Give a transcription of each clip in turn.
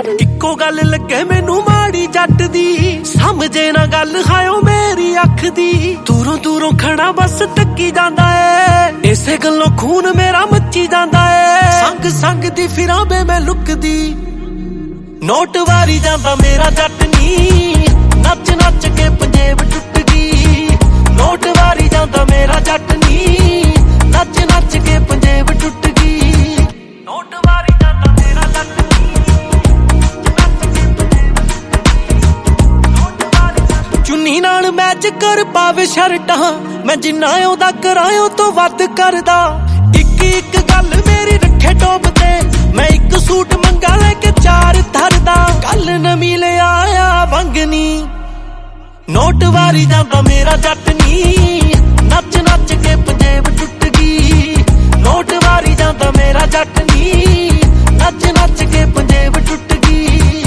ਇੱਕੋ ਗੱਲ ਲੱਗੇ ਮੈਨੂੰ ਮਾੜੀ ਜੱਟ ਦੀ, ਸਮਝੇ ਨਾ ਗੱਲ ਹਾਇਓ ਮੇਰੀ ਅੱਖ ਦੀ। ਦੂਰੋਂ ਦੂਰੋਂ ਖੜਾ ਬਸ ਤੱਕੀ ਜਾਂਦਾ ਏ, ਇਸੇ ਗੱਲੋਂ ਖੂਨ ਮੇਰਾ ਮੱਚੀ ਜਾਂਦਾ ਏ। ਸੰਗ ਸੰਗ ਦੀ ਫਿਰਾਂ ਬੇ ਮੈਂ ਲੁਕਦੀ, ਨੋਟ ਵਾਰੀ ਜਾਂਦਾ ਮੇਰਾ ਜੱਟ ਨੀ, ਨੱਚ ਨੱਚ ਕੇ ਪੰਜੇਬ ਟੁੱਟ ਗਈ। ਨੋਟ ਵਾਰੀ ਜਾਂਦਾ ਮੇਰਾ ਜੱਟ ਨੀ, ਨੱਚ ਨੱਚ ਕੇ ਪੰਜੇਬ ਟੁੱਟ ਗਈ। ਨੋਟ ਵਾਰੀ ਜਾਂਦਾ ਮੇਰਾ ਜੱਟ ਨੀ, ਨੱਚ ਕੇ ਪੰਜੇਬ ਟੁੱਟ ਗਈ। ਚੁੰਨੀ ਨਾਲ ਮੈਚ ਕਰ ਪਾਵੇ ਸ਼ਰਟਾਂ, ਮੈਂ ਜਿੰਨਾ ਉਹਦਾ ਕਰਾਇਓ ਤੋਂ ਵੱਧ ਕਰਦਾ। ਇੱਕ ਇੱਕ ਗੱਲ ਮੇਰੀ ਰੱਖੇ ਟੋਪ ਤੇ, ਮੈਂ ਇੱਕ ਸੂਟ ਮੰਗਾ ਲੈ ਕੇ ਚਾਰ ਧਰਦਾ। ਕੱਲ ਨਵੀਂ ਲਿਆ ਆ ਵੰਗਨੀ, ਨੋਟ ਵਾਰੀ ਜਾਂਦਾ ਮੇਰਾ ਜੱਟ ਨੀ, ਨੱਚ ਨੱਚ ਕੇ ਪੰਜੇਬ ਟੁੱਟ ਗਈ। ਨੋਟ ਵਾਰੀ ਜਾਂਦਾ ਮੇਰਾ ਜੱਟ ਨੀ, ਨੱਚ ਨੱਚ ਕੇ ਪੰਜੇਬ ਟੁੱਟ ਗਈ।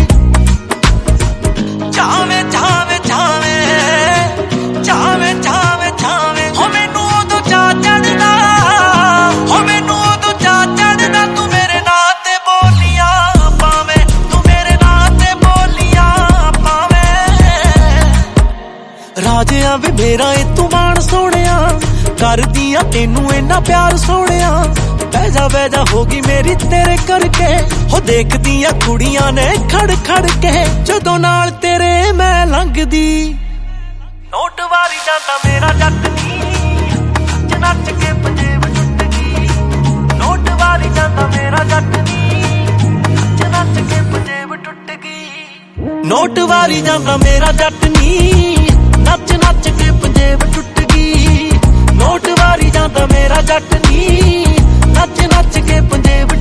ਚਾਵੇਂ ਚਾਵੇਂ ਚਾਵੇਂ ਚਾਵੇਂ ਚਾਵੇਂ ਚਾਵੇਂ, ਹੋ ਮੈਨੂੰ ਉਦੋਂ ਚਾਅ ਚੜਦਾ, ਹੋ ਮੈਨੂੰ ਉਦੋਂ ਚਾਅ ਚੜਦਾ। ਤੂੰ ਮੇਰੇ ਨਾਂ ਤੇ ਬੋਲੀਆਂ ਪਾਵੇਂ, ਤੂੰ ਮੇਰੇ ਨਾਂ ਤੇ ਬੋਲੀਆਂ ਪਾਵੇਂ। ਰਾਜਿਆਂ ਵੇ ਮੇਰਾ ਏ ਤੂੰ ਮਾਣ ਸੋਹਣਿਆ, ਕਰਦੀਆਂ ਤੈਨੂੰ ਇੰਨਾ ਪਿਆਰ ਸੋਹਣਿਆ। ਬਹਿ ਜਾ ਹੋ ਗਈ ਮੇਰੀ ਤੇਰੇ ਕਰਕੇ, ਹੋ ਦੇਖਦੀਆਂ ਕੁੜੀਆਂ ਨੇ ਖੜ ਖੜ ਕੇ, ਜਦੋਂ ਨਾਲ ਤੇਰੇ ਮੈਂ ਲੰਘਦੀ। ਨੋਟ ਵਾਰੀ ਜਾਂਦਾ ਮੇਰਾ ਜੱਟ ਨੀ, ਨੱਚ ਨੱਚ ਕੇ ਪੰਜੇਬ ਟੁੱਟ ਗਈ। ਨੋਟ ਵਾਰੀ ਜਾਂਦਾ ਮੇਰਾ ਜੱਟ ਨੀ, ਨੱਚ ਨੱਚ ਕੇ ਪੰਜੇਬ ਟੁੱਟ ਗਈ। ਨੋਟ ਵਾਰੀ ਜਾਂਦਾ ਮੇਰਾ ਜੱਟ ਨੀ, ਨੱਚ ਨੱਚ ਕੇ ਪੰਜੇਬ ਟੁੱਟ ਗਈ। ਨੋਟ ਵਾਰੀ ਜਾਂਦਾ ਮੇਰਾ ਜੱਟ ਨੀ, ਨੱਚ ਨੱਚ ਕੇ ਪੰਜੇਬ